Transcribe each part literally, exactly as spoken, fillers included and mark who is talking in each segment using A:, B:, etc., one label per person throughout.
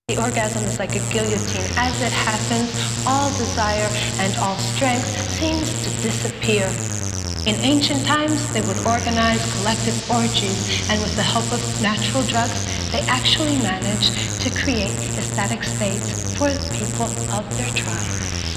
A: The orgasm is like a guillotine. As it happens, all desire and all strength seems to disappear. In ancient times, they would organize collective orgies, and with the help of natural drugs, they actually managed to create ecstatic states for the people of their tribe.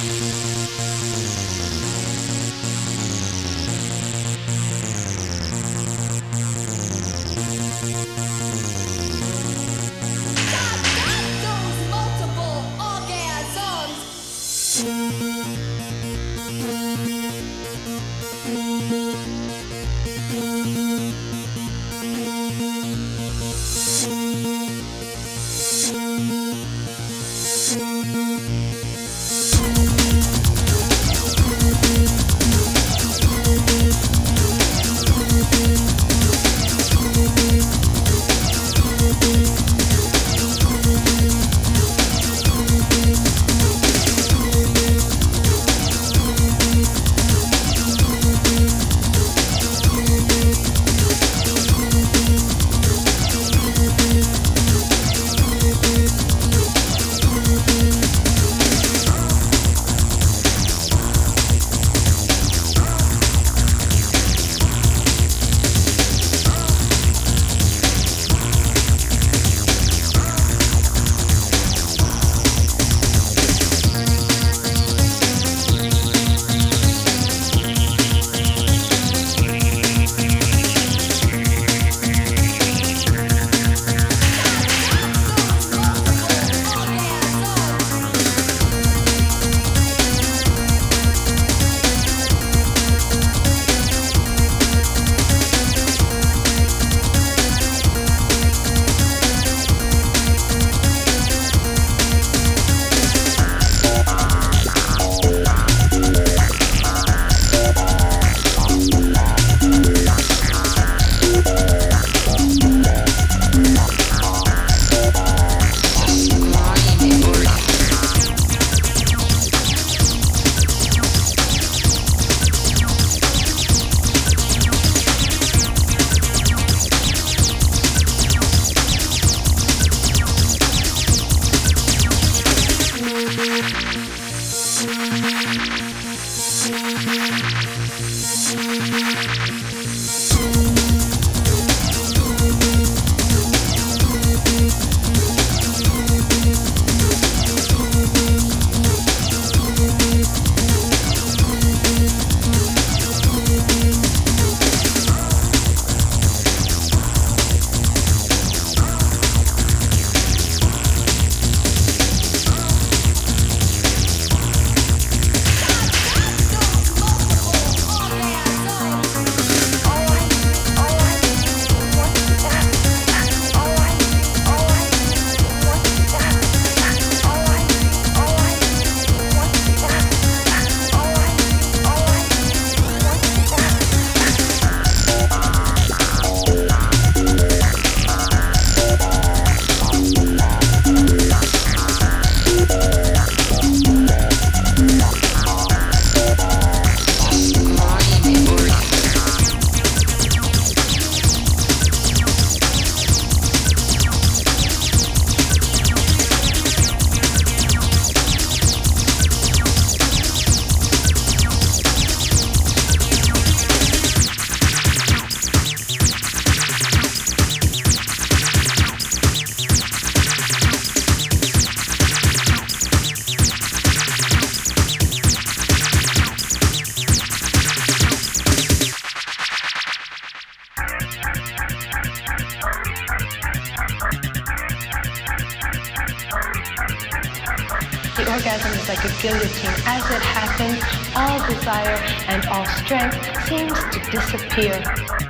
A: The orgasm is like a guillotine. As it happens, all desire and all strength seems to disappear.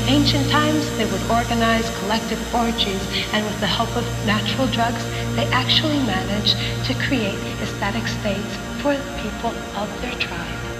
A: ancient times, they would organize collective orgies, and with the help of natural drugs, they actually managed to create ecstatic states for the people of their tribe.